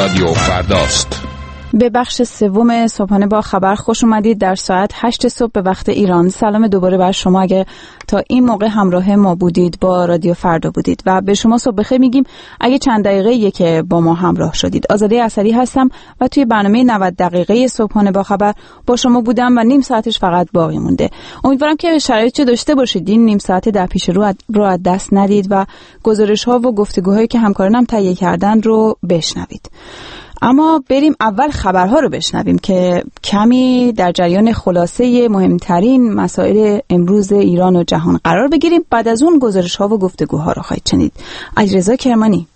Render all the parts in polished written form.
رادیو فرداست. به بخش سوم صبحانه با خبر خوش اومدید. در ساعت 8 صبح به وقت ایران. سلام دوباره بر شما اگه تا این موقع همراه ما بودید، با رادیو فردا بودید، و به شما صبح بخیر میگیم اگه چند دقیقه که با ما همراه شدید. آزاده اسدی هستم و توی برنامه 90 دقیقه صبحانه با خبر با شما بودم و نیم ساعتش فقط باقی مونده. امیدوارم که شرایط داشته باشید این نیم ساعت در پیش رو از دست ندید و گزارش‌ها و گفتگوهایی که همکارانم تهیه کردن رو بشنوید. اما بریم اول خبرها رو بشنویم که کمی در جریان خلاصه مهمترین مسائل امروز ایران و جهان قرار بگیریم. بعد از اون گزارش‌ها و گفتگوها رو خواهید شنید. علیرضا کرمانی.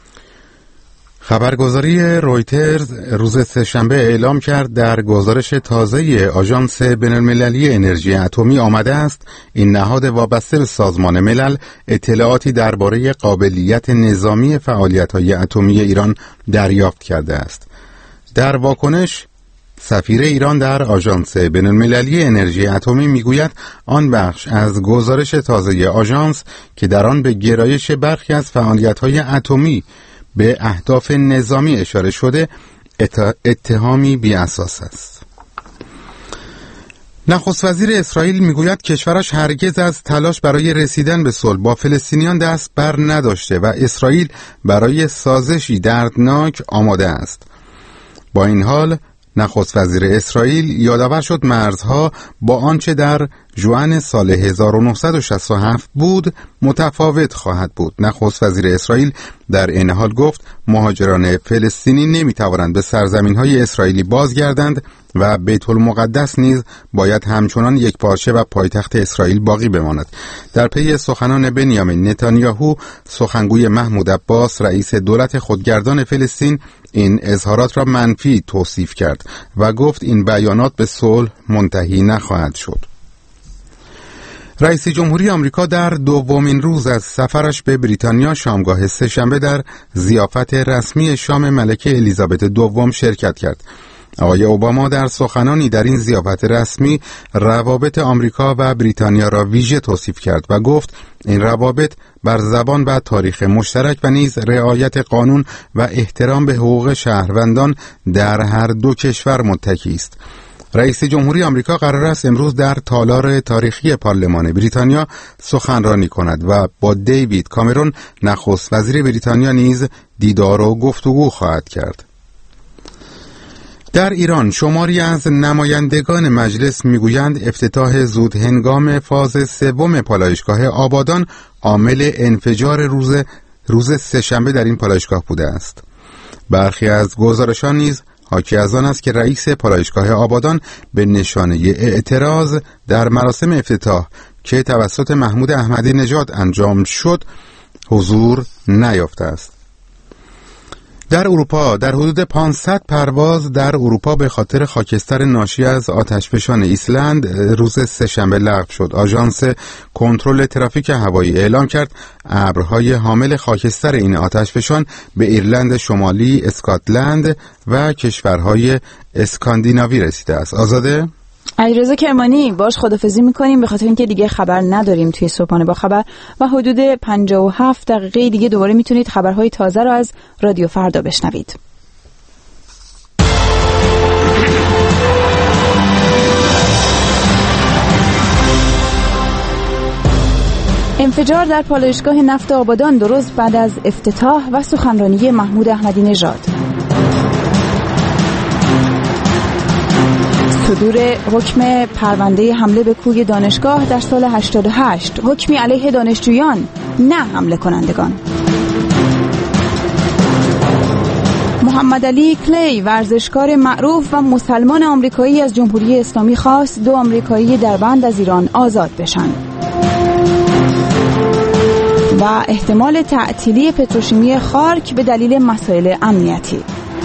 خبرگزاری رویترز روز سه‌شنبه اعلام کرد در گزارش تازه آژانس بین‌المللی انرژی اتمی آمده است این نهاد وابسته به سازمان ملل اطلاعاتی درباره قابلیت نظامی فعالیت‌های اتمی ایران دریافت کرده است. در واکنش سفیر ایران در آژانس بین‌المللی انرژی اتمی میگوید آن بخش از گزارش تازه آژانس که در آن به گرایش برخی از فعالیت‌های اتمی به اهداف نظامی اشاره شده اتهامی بی اساس است. نخست وزیر اسرائیل میگوید کشورش هرگز از تلاش برای رسیدن به صلح با فلسطینیان دست بر نداشته و اسرائیل برای سازشی دردناک آماده است. با این حال نخست وزیر اسرائیل یادآور شد مرزها با آنچه در ژوئن سال 1967 بود متفاوت خواهد بود. نخست وزیر اسرائیل در این حال گفت مهاجران فلسطینی نمیتوانند به سرزمین‌های اسرائیلی بازگردند و بیت المقدس نیز باید همچنان یک پارچه و پایتخت اسرائیل باقی بماند. در پی سخنان بنیامین نتانیاهو، سخنگوی محمود عباس رئیس دولت خودگردان فلسطین این اظهارات را منفی توصیف کرد و گفت این بیانات به صلح منتهی نخواهد شد. رئیس جمهوری آمریکا در دومین روز از سفرش به بریتانیا شامگاه سه‌شنبه در ضیافت رسمی شام ملکه الیزابت دوم شرکت کرد. آقای اوباما در سخنانی در این ضیافت رسمی روابط آمریکا و بریتانیا را ویژه توصیف کرد و گفت این روابط بر زبان و تاریخ مشترک و نیز رعایت قانون و احترام به حقوق شهروندان در هر دو کشور متکی است. رئیس جمهوری آمریکا قرار است امروز در تالار تاریخی پارلمان بریتانیا سخنرانی کند و با دیوید کامرون نخست وزیر بریتانیا نیز دیدار و گفتگو خواهد کرد. در ایران شماری از نمایندگان مجلس میگویند افتتاح زود هنگام فاز سوم پالایشگاه آبادان عامل انفجار روز سه‌شنبه در این پالایشگاه بوده است. برخی از گزارشان نیز حاکی از آن است که رئیس پالایشگاه آبادان به نشانه اعتراض در مراسم افتتاح که توسط محمود احمدی نژاد انجام شد حضور نیافته است. در اروپا در حدود 500 پرواز در اروپا به خاطر خاکستر ناشی از آتشفشان ایسلند روز سه‌شنبه لغو شد. آژانس کنترل ترافیک هوایی اعلام کرد ابرهای حامل خاکستر این آتشفشان به ایرلند شمالی، اسکاتلند و کشورهای اسکاندیناوی رسیده است. آزاده؟ علیرضا کرمانی باش خدافظی میکنیم به خاطر اینکه دیگه خبر نداریم توی صبحانه با خبر و حدود 57 دقیقه دیگه دوباره میتونید خبرهای تازه رو از رادیو فردا بشنوید. انفجار در پالایشگاه نفت آبادان 2 روز بعد از افتتاح و سخنرانی محمود احمدی نژاد. صدور حکم پرونده حمله به کوی دانشگاه در سال 88، حکمی علیه دانشجویان نه حمله کنندگان. محمد علی کلی ورزشکار معروف و مسلمان آمریکایی از جمهوری اسلامی خواست 2 آمریکایی دربند از ایران آزاد بشن. و احتمال تعطیلی پتروشیمی خارک به دلیل مسائل امنیتی.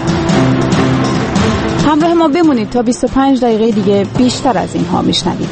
همراه ما بمونید تا 25 دقیقه دیگه بیشتر از اینها میشنوید.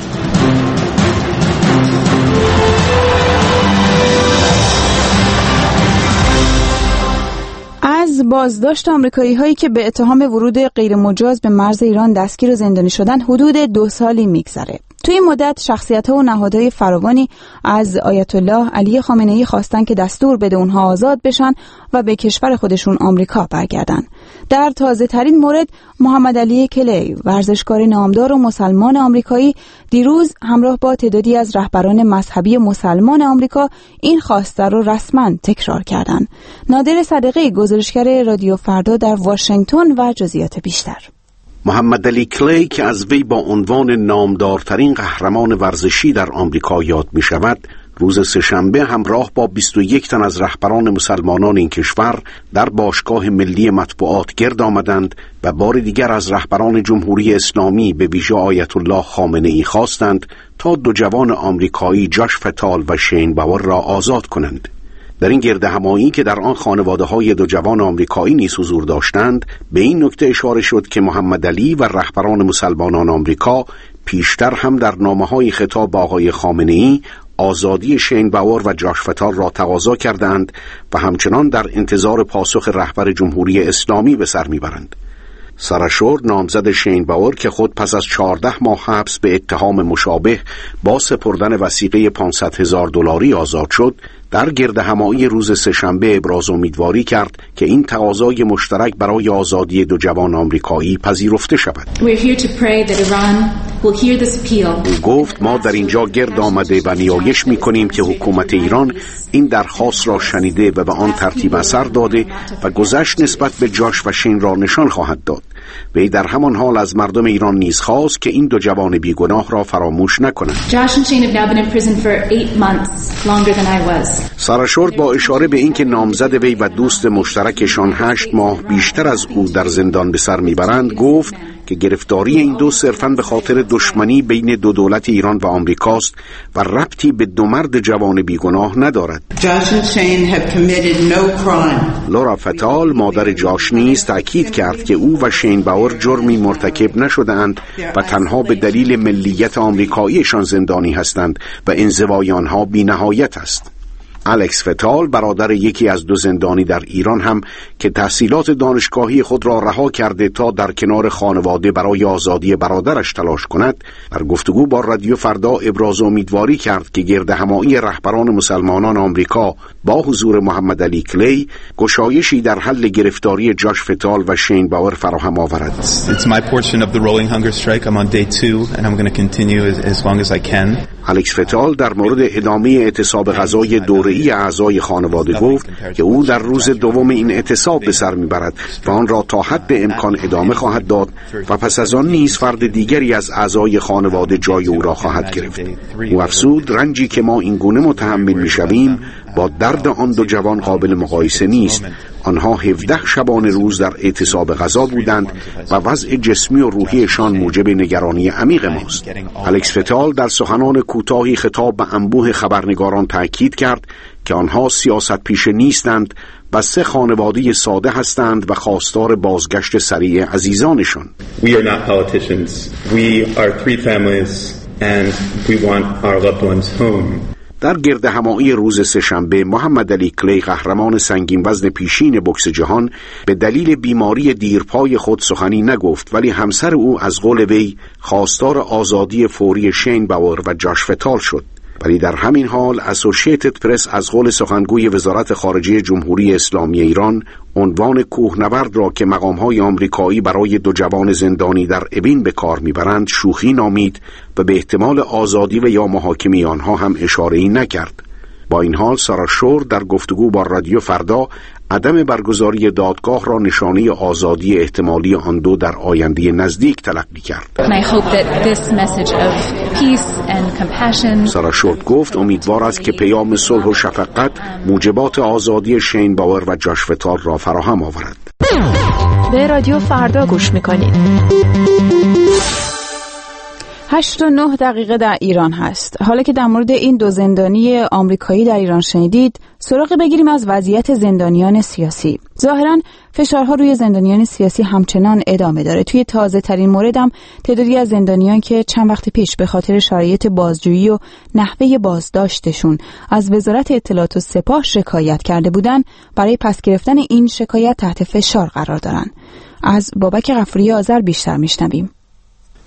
از بازداشت آمریکایی هایی که به اتهام ورود غیر مجاز به مرز ایران دستگیر و زندانی شدن حدود 2 سالی میگذره. توی این مدت شخصیت‌ها و نهادهای فراوانی از آیت الله علی خامنه‌ای خواستن که دستور بده اونها آزاد بشن و به کشور خودشون آمریکا برگردن. در تازه ترین مورد محمد علی کلی، ورزشکار نامدار و مسلمان آمریکایی، دیروز همراه با تعدادی از رهبران مذهبی مسلمان آمریکا این خواسته رو رسما تکرار کردند. نادر صدقی، گزارشگر رادیو فردا در واشنگتن و جزئیات بیشتر. محمد علی کلی که از وی با عنوان نامدارترین قهرمان ورزشی در آمریکا یاد می شود، روز سه‌شنبه همراه با 21 تن از رهبران مسلمانان این کشور در باشگاه ملی مطبوعات گرد آمدند و بار دیگر از رهبران جمهوری اسلامی به ویژه آیت الله خامنه‌ای خواستند تا دو جوان آمریکایی جاش فتال و شین باور را آزاد کنند. در این گرد همایی که در آن خانواده‌های دو جوان آمریکایی نیز حضور داشتند، به این نکته اشاره شد که محمد علی و رهبران مسلمانان آمریکا پیشتر هم در نامه‌های خطاب به آقای خامنه‌ای آزادی شین باور و جاش فتال را تقاضا کردند و همچنان در انتظار پاسخ رهبر جمهوری اسلامی به سر میبرند. سارا شور، نامزد شین باور که خود پس از 14 ماه حبس به اتهام مشابه با سپردن وثیقه $500,000 آزاد شد، در گرد همایی روز سه‌شنبه ابراز امیدواری کرد که این تقاضای مشترک برای آزادی دو جوان آمریکایی پذیرفته شود. او گفت ما در اینجا گرد آمده و نیایش می‌کنیم که حکومت ایران این درخواست را شنیده و به آن ترتیب اثر داده و گذشت نسبت به جاش و شین را نشان خواهد داد. وی در همان حال از مردم ایران نیز خواست که این دو جوان بیگناه را فراموش نکنند. سارا شورد با اشاره به اینکه نامزد وی و دوست مشترکشان 8 ماه بیشتر از او در زندان به سر میبرند، گفت که گرفتاری این دو صرفاً به خاطر دشمنی بین دو دولت ایران و آمریکاست و ربطی به دو مرد جوان بیگناه ندارد. لورا فتال، مادر جاش، نیز تأکید کرد که او و شین باور جرمی مرتکب نشدند و تنها به دلیل ملیت آمریکاییشان زندانی هستند و انزوای آنها بی‌نهایت است. الکس فتال، برادر یکی از دو زندانی در ایران، هم که تحصیلات دانشگاهی خود را رها کرده تا در کنار خانواده برای آزادی برادرش تلاش کند، در گفتگو با رادیو فردا ابراز امیدواری کرد که گرد همایی رهبران مسلمانان آمریکا با حضور محمد علی کلی گشایشی در حل گرفتاری جاش فتال و شین باور فراهم آورد. It's my portion of the rolling hunger strike. I'm on day 2 and I'm going to continue as long as I can. الکس فتال در مورد ادامه اعتصاب غذای دوره‌ای اعضای خانواده گفت که او در روز دوم این اعتصاب به سر میبرد و آن را تا حد امکان ادامه خواهد داد و پس از آن نیز فرد دیگری از اعضای خانواده جای او را خواهد گرفت. او افزود رنجی که ما این گونه متحمل میشویم با درد آن دو جوان قابل مقایسه نیست. آنها 17 شبانه روز در اعتصاب غذا بودند و وضع جسمی و روحیشان موجب نگرانی عمیق ماست. الکس فتال در سخنان کوتاهی خطاب به انبوه خبرنگاران تأکید کرد که آنها سیاست پیشه نیستند و 3 خانواده ساده هستند و خواستار بازگشت سریع عزیزانشان. We are not politicians. We are 3 families and we want our loved ones home. در گرد همایی روز سه‌شنبه، محمد علی کلی، قهرمان سنگین وزن پیشین بوکس جهان، به دلیل بیماری دیرپای خود سخنی نگفت، ولی همسر او از قول وی خواستار آزادی فوری شین باور و جاش فتال شد. ولی در همین حال اسوشییتد پرس از قول سخنگوی وزارت خارجه جمهوری اسلامی ایران عنوان کوهنورد را که مقام‌های آمریکایی برای دو جوان زندانی در ابین به کار می‌برند شوخی نامید و به احتمال آزادی و یا محاکمه آنها هم اشاره‌ای نکرد. با این حال سارا شور در گفتگو با رادیو فردا عدم برگزاری دادگاه را نشانه آزادی احتمالی آن دو در آینده نزدیک تلقی کرد. سارا شور گفت امیدوار است که پیام صلح و شفقت موجبات آزادی شین باور و جاش فتال را فراهم آورد. به رادیو فردا گوش میکنید. 8:09 در ایران هست. حالا که در مورد این دو زندانی آمریکایی در ایران شنیدید، سراغ بگیریم از وضعیت زندانیان سیاسی. ظاهراً فشارها روی زندانیان سیاسی همچنان ادامه داره. توی تازه ترین موردم تعدادی از زندانیان که چند وقت پیش به خاطر شرایط بازجویی و نحوه بازداشتشون از وزارت اطلاعات و سپاه شکایت کرده بودن، برای پس گرفتن این شکایت تحت فشار قرار دارن. از بابک غفوری آذر بیشتر میشنویم.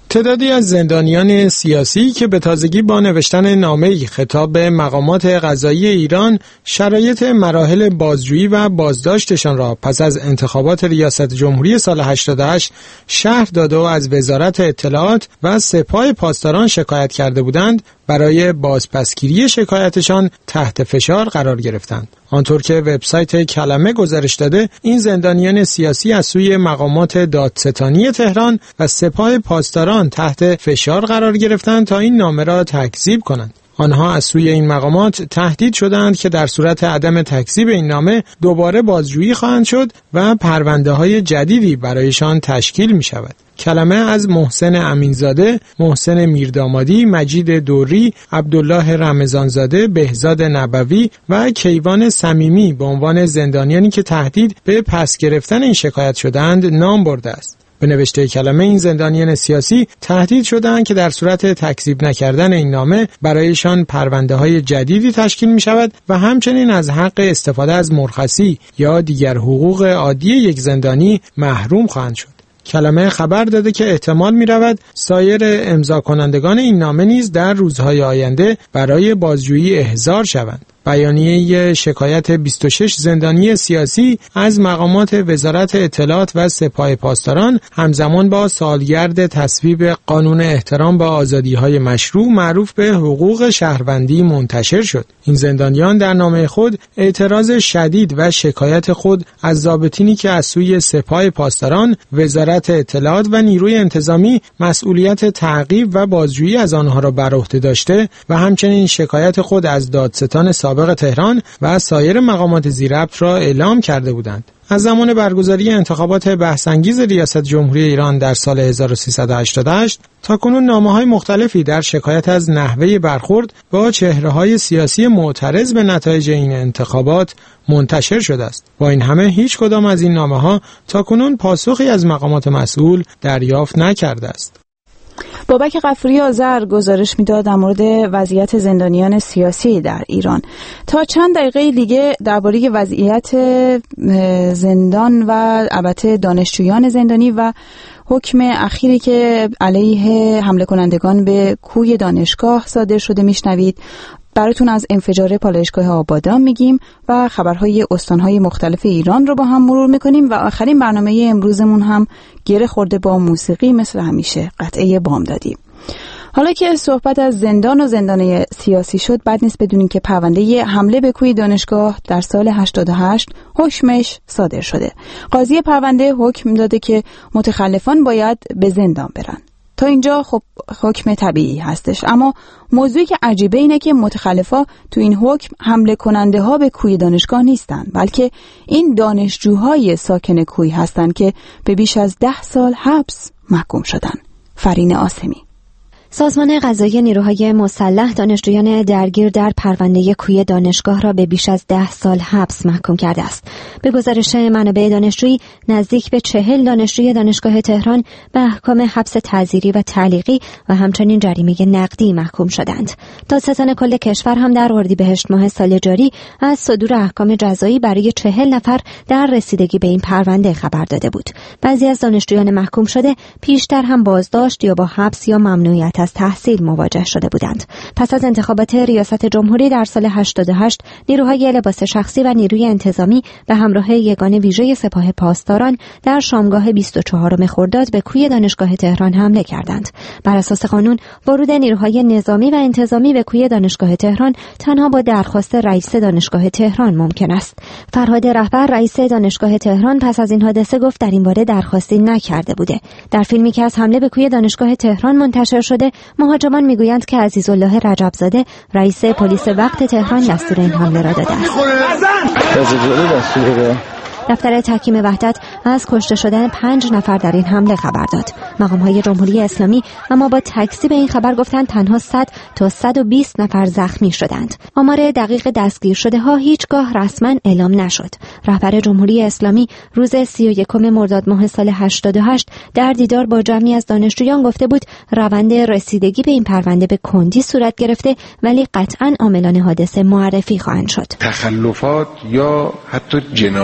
تعدادی از زندانیان سیاسی که به تازگی با نوشتن نامه‌ای خطاب به مقامات قضایی ایران شرایط مراحل بازجویی و بازداشتشان را پس از انتخابات ریاست جمهوری سال 88 شرح داده و از وزارت اطلاعات و سپاه پاسداران شکایت کرده بودند، برای بازپسگیری شکایتشان تحت فشار قرار گرفتند. آنطور که وبسایت کلمه گزارش داده، این زندانیان سیاسی از سوی مقامات دادستانی تهران و سپاه پاسداران تحت فشار قرار گرفتند تا این نامه را تکذیب کنند. آنها از سوی این مقامات تهدید شدند که در صورت عدم تکذیب این نامه دوباره بازجویی خواهند شد و پرونده‌های جدیدی برایشان تشکیل می شود. کلمه از محسن امینزاده، محسن میردامادی، مجید دوری، عبدالله رمضانزاده، بهزاد نبوی و کیوان صمیمی به عنوان زندانیانی که تهدید به پس گرفتن این شکایت شدند نام برده است. به نوشته کلمه، این زندانیان سیاسی تهدید شدند که در صورت تکذیب نکردن این نامه برایشان پرونده‌های جدیدی تشکیل می شود و همچنین از حق استفاده از مرخصی یا دیگر حقوق عادی یک زندانی محروم خواهند شد. کلمه خبر داده که احتمال می رود سایر امضا کنندگان این نامه نیز در روزهای آینده برای بازجویی احضار شوند. بیانیه شکایت 26 زندانی سیاسی از مقامات وزارت اطلاعات و سپاه پاسداران همزمان با سالگرد تصویب قانون احترام به آزادی‌های مشروع معروف به حقوق شهروندی منتشر شد. این زندانیان در نامه خود اعتراض شدید و شکایت خود از ضابطینی که از سوی سپاه پاسداران، وزارت اطلاعات و نیروی انتظامی مسئولیت تعقیب و بازجویی از آنها را بر عهده داشته و همچنین شکایت خود از دادستان سابق تهران و سایر مقامات زیرربط را اعلام کرده بودند. از زمان برگزاری انتخابات بحث‌انگیز ریاست جمهوری ایران در سال 1388 تاکنون نامه‌های مختلفی در شکایت از نحوه برخورد با چهره‌های سیاسی معترض به نتایج این انتخابات منتشر شده است. با این همه هیچ کدام از این نامه‌ها تاکنون پاسخی از مقامات مسئول دریافت نکرده است. بابک غفوری آذر گزارش میداد در مورد وضعیت زندانیان سیاسی در ایران. تا چند دقیقه دیگه درباره وضعیت زندان و البته دانشجویان زندانی و حکم اخیری که علیه حمله کنندگان به کوی دانشگاه صادر شده میشنوید. براتون از انفجار پالایشگاه آبادان میگیم و خبرهای استانهای مختلف ایران رو با هم مرور میکنیم و آخرین برنامه امروزمون هم گره خورده با موسیقی مثل همیشه، قطعه بامدادی. حالا که صحبت از زندان و زندان سیاسی شد، بد نیست بدونین که پرونده حمله به کوی دانشگاه در سال 88 حکمش صادر شده. قاضی پرونده حکم داده که متخلفان باید به زندان برن. تا اینجا خب حکم طبیعی هستش، اما موضوعی که عجیبه اینه که متخلفا تو این حکم حمله کننده ها به کوی دانشگاه نیستن، بلکه این دانشجوهای ساکن کوی هستن که به بیش از 10 سال حبس محکوم شدن. فرین آسمی. سازمان قضایی نیروهای مسلح دانشجویان درگیر در پرونده کوی دانشگاه را به بیش از 10 سال حبس محکوم کرده است. به گزارش منابع دانشجویی، نزدیک به 40 دانشجوی دانشگاه تهران به احکام حبس تعزیری و تعلیقی و همچنین جریمه نقدی محکوم شدند. دادستان کل کشور هم در اردیبهشت ماه سال جاری از صدور احکام جزایی برای 40 نفر در رسیدگی به این پرونده خبر داده بود. بعضی از دانشجویان محکوم شده پیشتر هم بازداشت یا با حبس یا ممنوعیت از تحصیل مواجه شده بودند. پس از انتخابات ریاست جمهوری در سال 88 نیروهای لباس شخصی و نیروی انتظامی به همراه یگان ویژه سپاه پاسداران در شامگاه 24 خرداد به کوی دانشگاه تهران حمله کردند. بر اساس قانون ورود نیروهای نظامی و انتظامی به کوی دانشگاه تهران تنها با درخواست رئیس دانشگاه تهران ممکن است. فرهاد رهبر رئیس دانشگاه تهران پس از این حادثه گفت در این باره درخواستی نکرده بوده. در فیلمی که از حمله به کوی دانشگاه تهران منتشر شده، مهاجمان میگویند که عزیزالله رجبزاده رئیس پلیس وقت تهران دستور این حمله را داده است. دفتر تحکیم وحدت از کشته شدن 5 نفر در این حمله خبر داد. مقام‌های جمهوری اسلامی اما با تکذیب این خبر گفتند تنها 100 تا 120 نفر زخمی شدند. آمار دقیق دستگیر شده ها هیچگاه رسما اعلام نشد. رهبر جمهوری اسلامی روز 31 مرداد ماه سال 88 در دیدار با جمعی از دانشجویان گفته بود روند رسیدگی به این پرونده به کندی صورت گرفته، ولی قطعاً عاملان حادثه معرفی خواهند شد. تخلفات یا حتی جنایاتی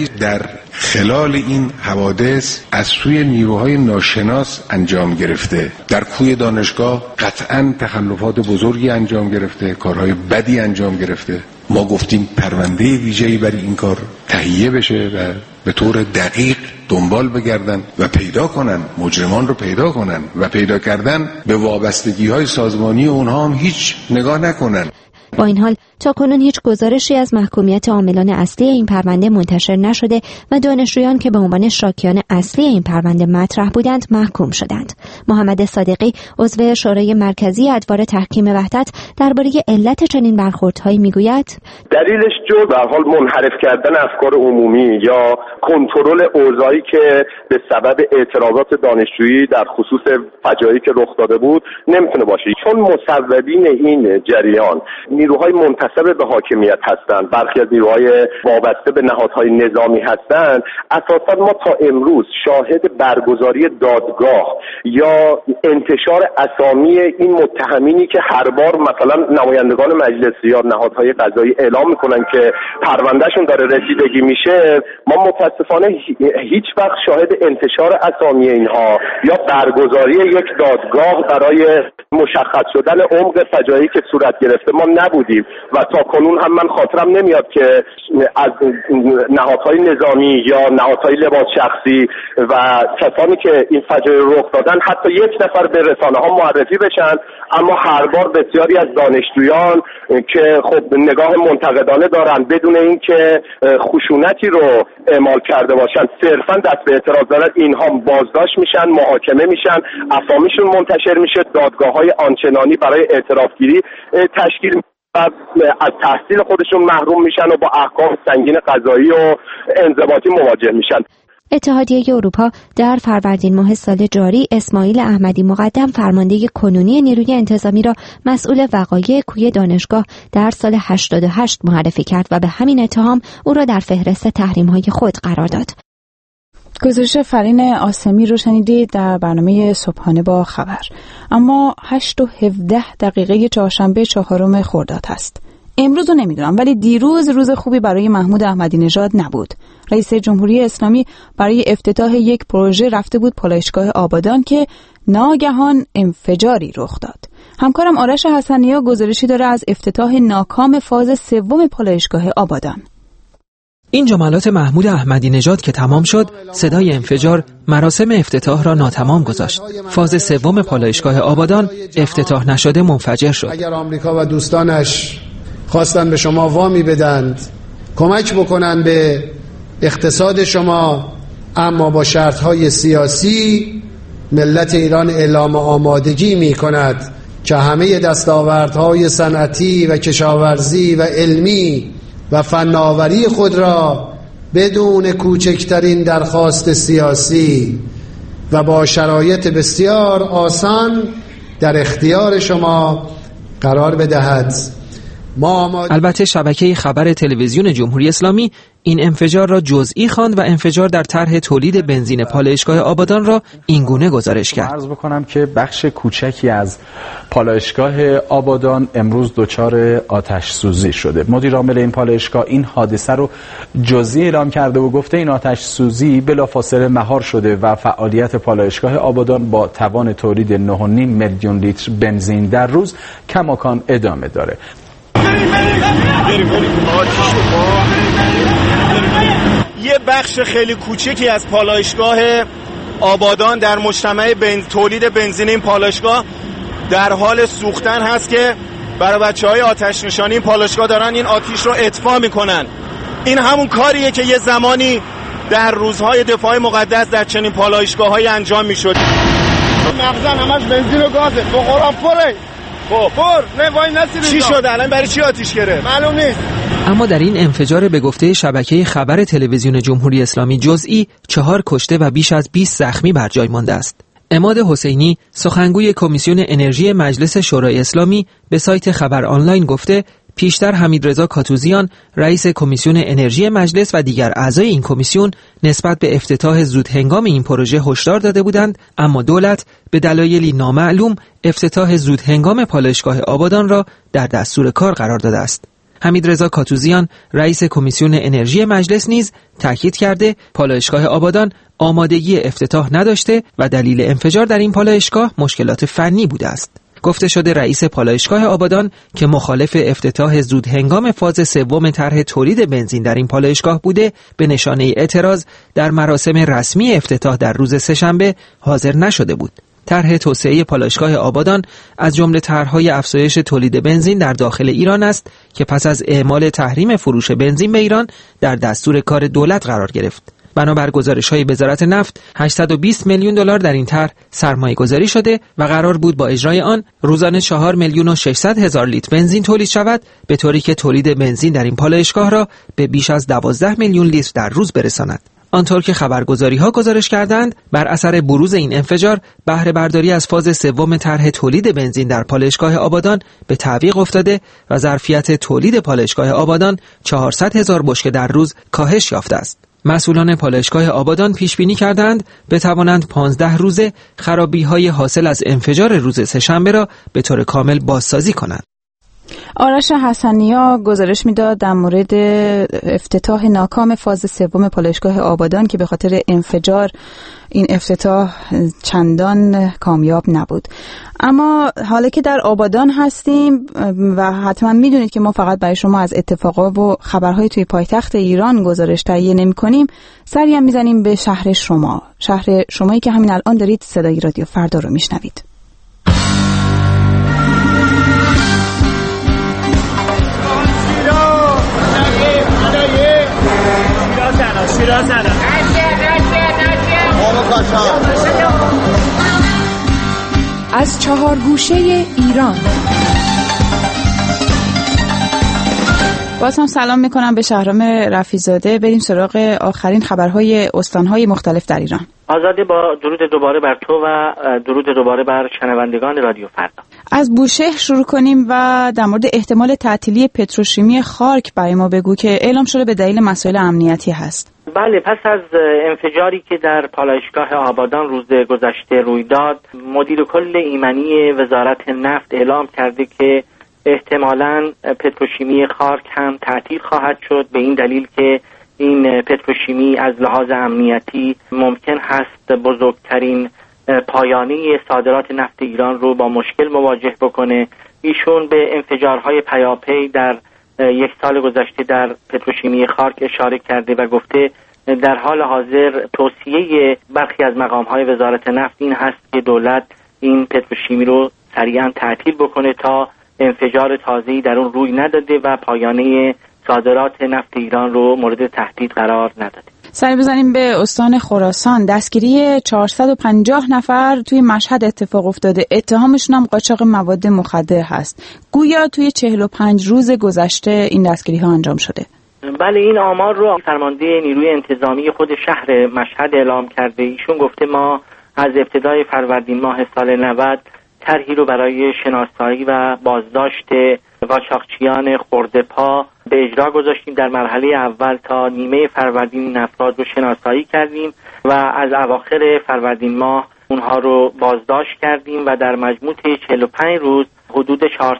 کاری در خلال این حوادث از سوی نیروهای ناشناس انجام گرفته. در کوی دانشگاه قطعاً تخلفات بزرگی انجام گرفته، کارهای بدی انجام گرفته. ما گفتیم پرونده ویژه‌ای برای این کار تهیه بشه و به طور دقیق دنبال بگردن و پیدا کنن، مجرمان رو پیدا کنن و پیدا کردن به وابستگی‌های سازمانی اونها هم هیچ نگاه نکنن. با این حال تاکنون هیچ گزارشی از محکومیت عاملان اصلی این پرونده منتشر نشده و دانشجویان که به عنوان شاکیان اصلی این پرونده مطرح بودند محکوم شدند. محمد صادقی عضو شورای مرکزی ادوار تحکیم وحدت درباره علت چنین برخوردهایی میگوید: دلیلش جز به حال منحرف کردن افکار عمومی یا کنترل اوضاعی که به سبب اعتراضات دانشجویی در خصوص فجایعی که رخ داده بود نمیتونه باشه، چون مصوبین این جریان نیروهای منتسب به حاکمیت هستند، برخی از نیروهای وابسته به نهادهای نظامی هستند. اساسا ما تا امروز شاهد برگزاری دادگاه یا انتشار اسامی این متهمینی که هر بار مثلا نمایندگان مجلس یا نهادهای قضایی اعلام میکنن که پروندهشون داره رسیدگی میشه، ما متاسفانه هیچ وقت شاهد انتشار اسامی اینها یا برگزاری یک دادگاه برای مشخص شدن عمق فجایعی که صورت گرفته ما نبودیم و تا کنون هم من خاطرم نمیاد که از نهادهای نظامی یا نهادهای لباس شخصی و کسانی که این فجایع رخ دادن حتی یک نفر به رسانه ها معرفی بشن، اما هر بار بسیاری از دانشجویان که خب نگاه منتقدانه دارن بدون اینکه خشونتی رو اعمال کرده باشن صرفا دست به اعتراض دارن، اینها بازداشت میشن، محاکمه میشن، اسامیشون منتشر میشه، دادگاه‌های آنچنانی برای اعترافگیری تشکیل از تحصیل خودشون محروم میشن و با احکام سنگین قضایی و انضباطی مواجه میشن. اتحادیه اروپا در فروردین ماه سال جاری اسماعیل احمدی مقدم فرمانده کنونی نیروی انتظامی را مسئول وقایع کوی دانشگاه در سال 88 معرفی کرد و به همین اتهام او را در فهرست تحریم‌های خود قرار داد. گزارش فرین آسمی رو شنیدید در برنامه صبحانه با خبر. اما 8:17 چهارشنبه 4 خرداد هست. امروز رو نمیدونم ولی دیروز روز خوبی برای محمود احمدی نژاد نبود. رئیس جمهوری اسلامی برای افتتاح یک پروژه رفته بود پالایشگاه آبادان که ناگهان انفجاری رخ داد. همکارم آرش حسنی‌ها گزارشی داره از افتتاح ناکام فاز 3 پالایشگاه آبادان. این جملات محمود احمدی نژاد که تمام شد، صدای انفجار مراسم افتتاح را ناتمام گذاشت. فاز 3 پالایشگاه آبادان افتتاح نشده منفجر شد. اگر آمریکا و دوستانش خواستن به شما وامی بدند، کمک بکنن به اقتصاد شما، اما با شرطهای سیاسی، ملت ایران اعلام آمادگی می کند که همه دستاوردهای صنعتی و کشاورزی و علمی و فناوری خود را بدون کوچکترین درخواست سیاسی و با شرایط بسیار آسان در اختیار شما قرار بدهد. البته شبکه خبر تلویزیون جمهوری اسلامی این انفجار را جزئی خواند و انفجار در طرح تولید بنزین پالایشگاه آبادان را اینگونه گزارش کرد. عرض بکنم که بخش کوچکی از پالایشگاه آبادان امروز دچار آتش سوزی شده. مدیر عامل این پالایشگاه این حادثه رو جزئی اعلام کرده و گفته این آتش سوزی بلافاصله مهار شده و فعالیت پالایشگاه آبادان با توان تولید 9.5 میلیون لیتر بنزین در روز کماکان ادامه داره. یه بخش خیلی کوچکی از پالایشگاه آبادان در مجتمع تولید بنزین این پالایشگاه در حال سوختن هست که برای بچه‌های آتش نشانی این پالایشگاه دارن این آتش رو اطفاء میکنن. این همون کاریه که یه زمانی در روزهای دفاع مقدس در چنین پالایشگاه‌هایی انجام میشد. مخزن همش بنزین و گازه، تو قرآن پره. چی شد الان؟ برای چی آتش گرفت؟ معلوم نیست. اما در این انفجار به گفته شبکه خبر تلویزیون جمهوری اسلامی جزئی 4 کشته و بیش از 20 زخمی بر جای مانده است. عماد حسینی سخنگوی کمیسیون انرژی مجلس شورای اسلامی به سایت خبر آنلاین گفته پیشتر حمیدرضا کاتوزیان رئیس کمیسیون انرژی مجلس و دیگر اعضای این کمیسیون نسبت به افتتاح زودهنگام این پروژه هشدار داده بودند، اما دولت به دلایلی نامعلوم افتتاح زودهنگام پالایشگاه آبادان را در دستور کار قرار داده است. حمیدرضا کاتوزیان رئیس کمیسیون انرژی مجلس نیز تاکید کرده پالایشگاه آبادان آمادگی افتتاح نداشته و دلیل انفجار در این پالایشگاه مشکلات فنی بوده است. گفته شده رئیس پالایشگاه آبادان که مخالف افتتاح زود هنگام فاز سوم طرح تولید بنزین در این پالایشگاه بوده، به نشانه اعتراض در مراسم رسمی افتتاح در روز سه‌شنبه حاضر نشده بود. طرح توسعه پالایشگاه آبادان از جمله طرح‌های افزایش تولید بنزین در داخل ایران است که پس از اعمال تحریم فروش بنزین به ایران در دستور کار دولت قرار گرفت. بنابر گزارش‌های وزارت نفت 820 میلیون دلار در این طرح سرمایه‌گذاری شده و قرار بود با اجرای آن روزانه 4 میلیون و 600 هزار لیتر بنزین تولید شود، به طوری که تولید بنزین در این پالایشگاه را به بیش از 12 میلیون لیتر در روز برساند. آنطور که خبرگزاری‌ها گزارش کردند، بر اثر بروز این انفجار بهره برداری از فاز سوم طرح تولید بنزین در پالایشگاه آبادان به تعویق افتاده و ظرفیت تولید پالایشگاه آبادان 400 هزار بشکه در روز کاهش یافته است. مسئولان پالایشگاه آبادان پیش بینی کردند بتوانند 15 روزه خرابی‌های حاصل از انفجار روز سه‌شنبه را به طور کامل بازسازی کنند. آرش حسنیا گزارش میداد در مورد افتتاح ناکام فاز سوم پالایشگاه آبادان که به خاطر انفجار این افتتاح چندان کامیاب نبود. اما حالا که در آبادان هستیم و حتما میدونید که ما فقط برای شما از اتفاقات و خبرهای توی پایتخت ایران گزارش تهیه نمی‌کنیم، سری هم میزنیم به شهر شمایی که همین الان دارید صدای رادیو فردا رو میشنوید. از 4 گوشه ایران باز هم سلام میکنم به شهرام رفیع‌زاده. بریم سراغ آخرین خبرهای استانهای مختلف در ایران. آزاده، با درود دوباره بر تو و درود دوباره بر شنوندگان رادیو فردا. از بوشهر شروع کنیم و در مورد احتمال تعطیلی پتروشیمی خارک برای ما بگو که اعلام شده به دلیل مسائل امنیتی هست. بله، پس از انفجاری که در پالایشگاه آبادان روز گذشته روی داد، مدیر کل ایمنی وزارت نفت اعلام کرده که احتمالاً پتروشیمی خارک هم تعطیل خواهد شد، به این دلیل که این پتروشیمی از لحاظ امنیتی ممکن هست بزرگترین پایانه صادرات نفت ایران رو با مشکل مواجه بکنه. ایشون به انفجارهای پیاپی در یک سال گذشته در پتروشیمی خارک اشاره کرده و گفته در حال حاضر توصیه برخی از مقامهای وزارت نفت این هست که دولت این پتروشیمی رو سریعا تعطیل بکنه تا انفجار تازه‌ای در اون روی نداده و پایانه صادرات نفت ایران رو مورد تهدید قرار نداده. سری بزنیم به استان خراسان. دستگیری 450 نفر توی مشهد اتفاق افتاده. اتهامشون هم قاچاق مواد مخدر هست. گویا توی 45 روز گذشته این دستگیری ها انجام شده. بله، این آمار رو فرمانده نیروی انتظامی خود شهر مشهد اعلام کرده. ایشون گفته ما از ابتدای فروردین ماه سال 90 طرحی رو برای شناسایی و بازداشت قاچاقچیان خرده‌پا به اجرا گذاشتیم. در مرحله اول تا نیمه فروردین این افراد رو شناسایی کردیم و از اواخر فروردین ماه اونها رو بازداشت کردیم و در مجموع 45 روز حدود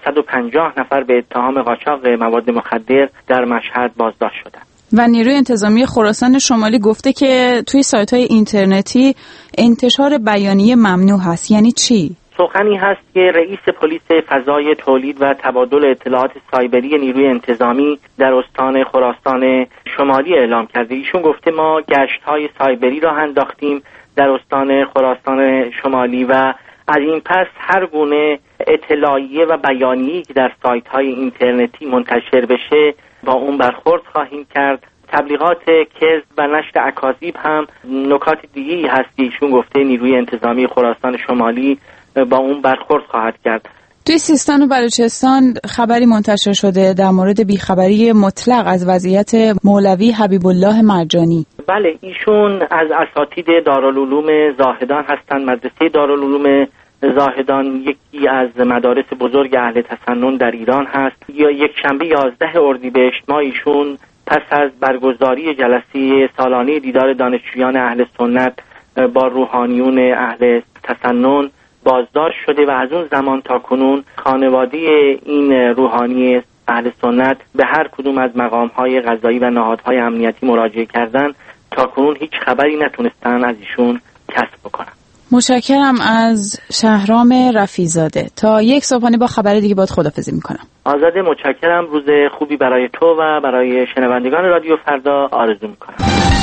450 نفر به اتهام قاچاق مواد مخدر در مشهد بازداشت شدند. و نیروی انتظامی خراسان شمالی گفته که توی سایت‌های اینترنتی انتشار بیانیه ممنوع هست. یعنی چی؟ سخنی هست که رئیس پلیس فضای تولید و تبادل اطلاعات سایبری نیروی انتظامی در استان خراسان شمالی اعلام کرده. ایشون گفته ما گشت‌های سایبری را انداختیم در استان خراسان شمالی و از این پس هر گونه اطلاعیه و بیانیه‌ای که در سایت‌های اینترنتی منتشر بشه با اون برخورد خواهیم کرد. تبلیغات کذب و نشر اکاذیب هم نکات دیگه‌ای هست که ایشون گفته نیروی انتظامی خراسان شمالی با اون برخورد خواهد کرد. توی سیستان و بلوچستان خبری منتشر شده در مورد بیخبری مطلق از وضعیت مولوی حبیب الله مرجانی. بله، ایشون از اساتید دارالعلوم زاهدان هستند. مدرسه دارالعلوم زاهدان یکی از مدارس بزرگ اهل تسنن در ایران هست. یا یک شنبه 11 اردیبهشت ماه ایشون پس از برگزاری جلسه سالانه دیدار دانشجویان اهل سنت با روحانیون اهل تسنن بازداشت شده و از اون زمان تا کنون خانواده این روحانی اهل سنت به هر کدوم از مقام‌های قضایی و نهادهای امنیتی مراجعه کردن، تا کنون هیچ خبری نتونستن از ایشون کسب بکنن. متشکرم از شهرام رفیع‌زاده. تا یک صبحانه با خبر دیگه باهات خداحافظی میکنم. آزاده، متشکرم. روز خوبی برای تو و برای شنوندگان رادیو فردا آرزو میکنم.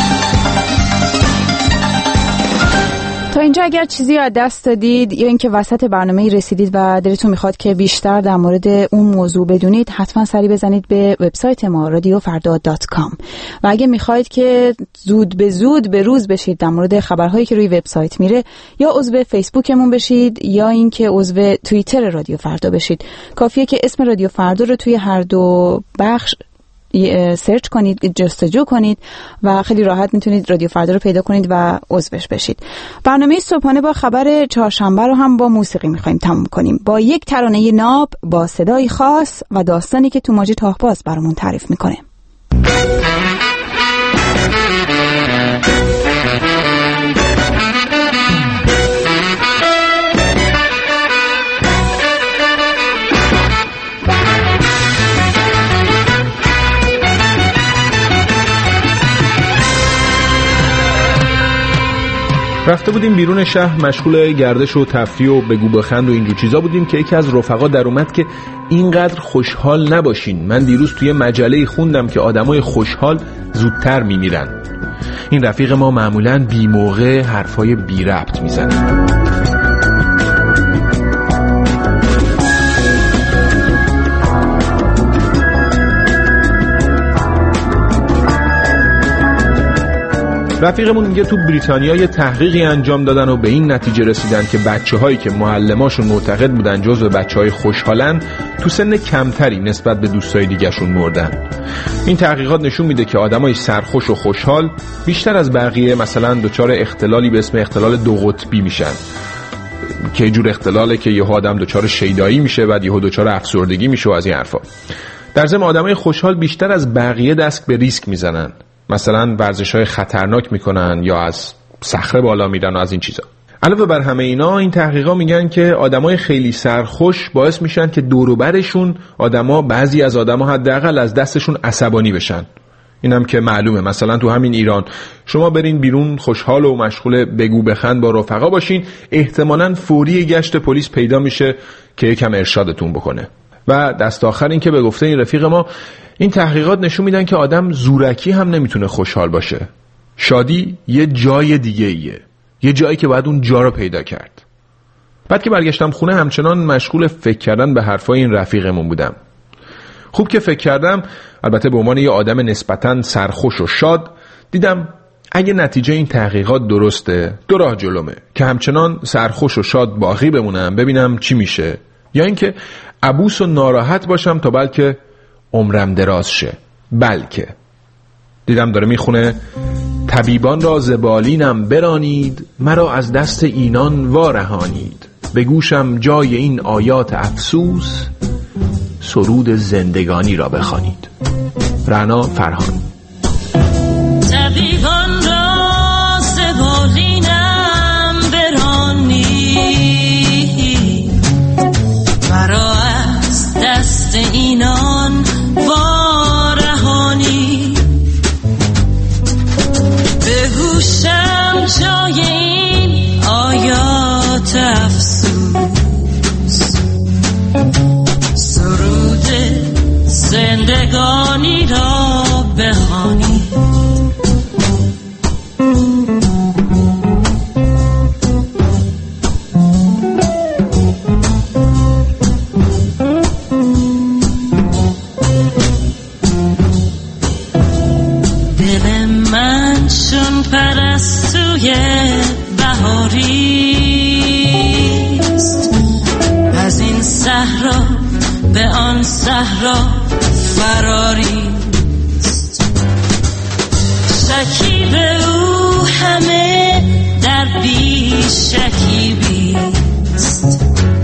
تا اینجا اگر چیزی از دست دادید یا اینکه وسط برنامه رسیدید و دلتون میخواد که بیشتر در مورد اون موضوع بدونید، حتما سری بزنید به وبسایت ما radiofarda.com و اگه میخواید که زود به روز بشید در مورد خبرهایی که روی وبسایت میره، یا عضو فیسبوکمون بشید یا اینکه عضو توییتر رادیو فردا بشید. کافیه که اسم رادیو فردا رو توی هر دو بخش سرچ کنید، جستجو کنید و خیلی راحت میتونید رادیو فردا رو پیدا کنید و عضوش بشید. برنامه صبحانه با خبر چهارشنبه رو هم با موسیقی میخوایم تموم کنیم، با یک ترانه ناب با صدای خاص و داستانی که توماجی تاهباز برامون تعریف میکنه. رفته بودیم بیرون شهر، مشغول گردش و تفریح و بگو بخند و اینجور چیزا بودیم که یکی از رفقا در اومد که اینقدر خوشحال نباشین، من دیروز توی مجله خوندم که آدمای خوشحال زودتر میمیرن. این رفیق ما معمولاً بی موقع حرفای بی ربط میزنه. رفیقمون میگه تو بریتانیا یه تحقیقی انجام دادن و به این نتیجه رسیدن که بچه‌هایی که معلماشون معتقد بودن جزو بچه‌های خوشحالن، تو سن کمتری نسبت به دوستای دیگه‌شون مردن. این تحقیقات نشون میده که آدمای سرخوش و خوشحال بیشتر از بقیه مثلا دچار اختلالی به اسم اختلال دو قطبی میشن، که یه جور اختلاله که یه آدم دچار شیدایی میشه، بعد یهو دچار افسردگی میشه و از این حرفا. در ضمن آدمای خوشحال بیشتر از بقیه دست به ریسک میزنن، مثلا ورزش‌های خطرناک میکنن یا از صخره بالا میرن و از این چیزا. علاوه بر همه اینا، این تحقیقا میگن که آدمای خیلی سرخوش باعث میشن که دور و برشون بعضی از آدما حداقل از دستشون عصبانی بشن. اینم که معلومه، مثلا تو همین ایران شما برین بیرون خوشحال و مشغول بگو بخند با رفقا باشین، احتمالاً فوری گشت پلیس پیدا میشه که یکم ارشادتون بکنه. و دست آخر این که به گفته این رفیق ما، این تحقیقات نشون میدن که آدم زورکی هم نمیتونه خوشحال باشه. شادی یه جای دیگه ایه، یه جایی که باید اون جا رو پیدا کرد. بعد که برگشتم خونه همچنان مشغول فکر کردن به حرفای این رفیقمون بودم. خوب که فکر کردم، البته به عنوان یه آدم نسبتاً سرخوش و شاد، دیدم اگه نتیجه این تحقیقات درسته، دو راه جلومه که همچنان سرخوش و شاد باقی بمونم ببینم چی میشه، یا اینکه عبوس و ناراحت باشم تا بلکه عمرم دراز شه. بلکه دیدم داره میخونه: طبیبان را زبالینم برانید، مرا از دست اینان وارهانید، به گوشم جای این آیات افسوس، سرود زندگانی را بخوانید. رعنا فرهان. طبیبان را زبالینم برانید، مرا از دست اینان وارهانی، به گوشم جای این آیات افسوس، سرود زندگانی را بخوانی. پرستوی بهاریست، از این صحرا به آن صحرا فراریست، شکیب او همه در بی شکیبیست،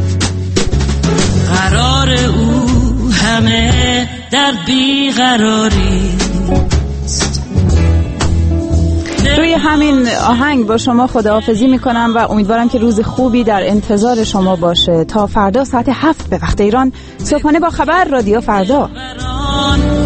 قرار او همه در بی قراریست. روی همین آهنگ با شما خداحافظی میکنم و امیدوارم که روز خوبی در انتظار شما باشه. تا فردا ساعت 7 به وقت ایران، صبحانه با خبر، رادیو فردا.